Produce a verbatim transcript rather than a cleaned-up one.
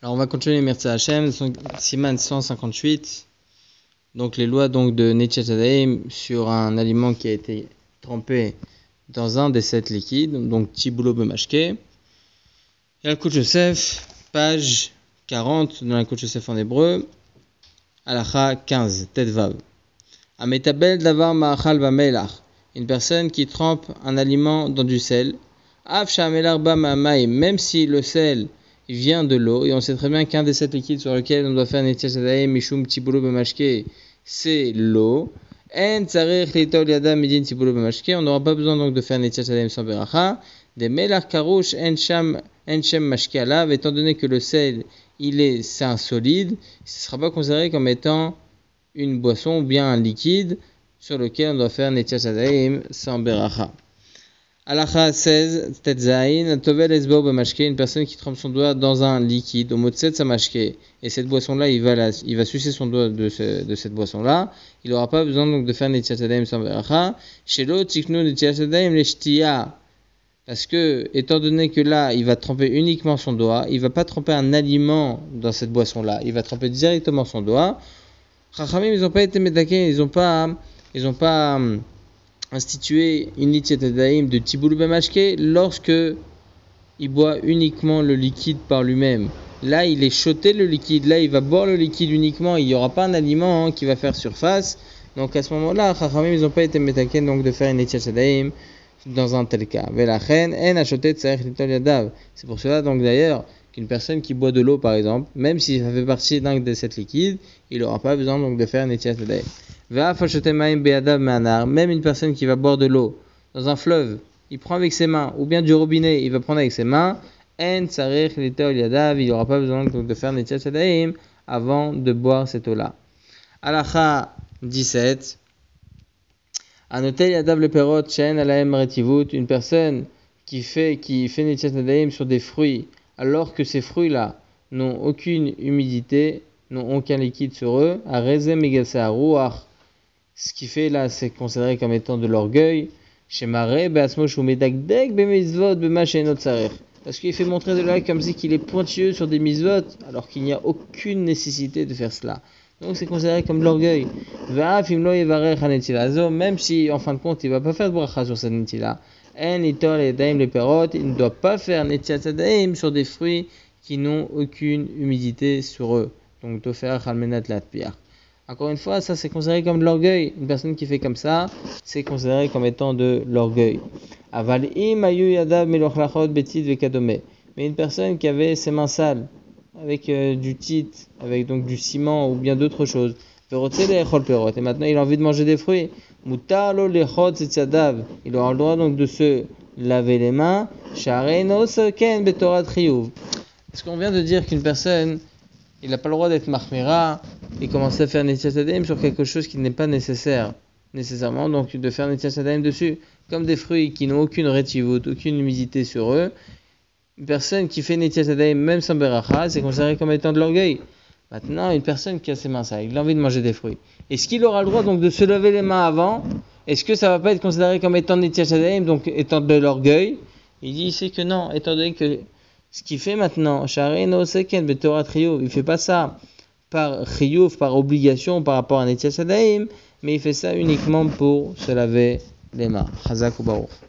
Alors on va continuer Mirza Hashem, Siman cent cinquante-huit. Donc les lois donc de Netchat Yadayim sur un aliment qui a été trempé dans un des sept liquides, donc Tibulo Bemashke. Yalkut Yosef, page quarante dans Yalkut Yosef en hébreu, Halacha quinze, Tetvav. Ametabel davar ma'achal ba'melach, une personne qui trempe un aliment dans du sel. Av sha'amelach ba ma'mayim, même si le sel vient de l'eau, et on sait très bien qu'un des sept liquides sur lesquels on doit faire Netchat Yadayim mishum Tibulo Bemashke, c'est l'eau. En tsarich litol yadam midin Tibulo Bemashke, on n'aura pas besoin donc de faire Netchat Yadayim sans beracha. Des melach karouche en sham en shem mashke alav, étant donné que le sel il est c'est un solide, ce ne sera pas considéré comme étant une boisson ou bien un liquide sur lequel on doit faire Netchat Yadayim sans beracha. Halacha seize, Tetzaïn, Tovel Esbo Bemashke, une personne qui trempe son doigt dans un liquide, au mot de sept Samashke, et cette boisson-là, il va, la, il va sucer son doigt de, ce, de cette boisson-là, il n'aura pas besoin donc de faire Netchat Yadayim sans beracha. Shelo Tiknu Netchat Yadayim Leshtia, parce que, étant donné que là, il va tremper uniquement son doigt, il ne va pas tremper un aliment dans cette boisson-là, il va tremper directement son doigt. Chachamim, ils n'ont pas été médaqués, ils n'ont pas, ils n'ont pas instituer une Netchat Yadayim de Tibulo Bemashke lorsque il boit uniquement le liquide par lui-même. Là, il est shoté le liquide, là, il va boire le liquide uniquement, il n'y aura pas un aliment hein, qui va faire surface. Donc à ce moment-là, Chachamim, ils n'ont pas été métaqués donc de faire une Netchat Yadayim dans un tel cas. C'est pour cela donc d'ailleurs qu'une personne qui boit de l'eau par exemple, même si ça fait partie d'un de sept liquides, il n'aura pas besoin donc de faire une Netchat Yadayim. Même une personne qui va boire de l'eau dans un fleuve, il prend avec ses mains, ou bien du robinet, il va prendre avec ses mains, il n'aura pas besoin donc de faire Netchat Yadayim avant de boire cette eau-là. Halacha dix-sept. Anotel yadav le perot she'en alahem retivut, une personne qui fait qui fait Netchat Yadayim sur des fruits, alors que ces fruits-là n'ont aucune humidité, n'ont aucun liquide sur eux, à rezem megalsa ruach, ce qui fait là, c'est considéré comme étant de l'orgueil. Chez Maré, Beasmosh ou Medagdeg, Bemizvot, Bemachenot Sarer. Parce qu'il fait montrer de là comme si qu'il est pointilleux sur des mizvot, alors qu'il n'y a aucune nécessité de faire cela. Donc c'est considéré comme de l'orgueil. Même si en fin de compte il ne va pas faire de bracha sur cette netila, il ne doit pas faire Netchat Yadayim sur des fruits qui n'ont aucune humidité sur eux. Donc doit faire Almenat Latpiach. Encore une fois, ça c'est considéré comme de l'orgueil. Une personne qui fait comme ça, c'est considéré comme étant de l'orgueil. Aval im ayu yadav melochlachot betit vekadome. Mais une personne qui avait ses mains sales, avec euh, du tit, avec donc du ciment ou bien d'autres choses, et maintenant il a envie de manger des fruits, mutar lo lechot tzadav, il aura le droit donc de se laver les mains. Sharenos ken betorat chiyuv. Parce qu'on vient de dire qu'une personne, il n'a pas le droit d'être mahmira et commencer à faire Netchat Yadayim sur quelque chose qui n'est pas nécessaire, nécessairement, donc de faire Netchat Yadayim dessus, comme des fruits qui n'ont aucune retivut, aucune humidité sur eux. Une personne qui fait Netchat Yadayim même sans beracha, c'est considéré comme étant de l'orgueil. Maintenant, une personne qui a ses mains sales, il a envie de manger des fruits. Est-ce qu'il aura le droit donc de se laver les mains avant? Est-ce que ça va pas être considéré comme étant Netchat Yadayim, donc étant de l'orgueil? Il dit ici que non, étant donné que ce qu'il fait maintenant, Shareno Seken Betorat Chiyuv, il fait pas ça par Chiyuv, par obligation par rapport à Netchat Yadayim, mais il fait ça uniquement pour se laver les mains. Chazak ou Baruch.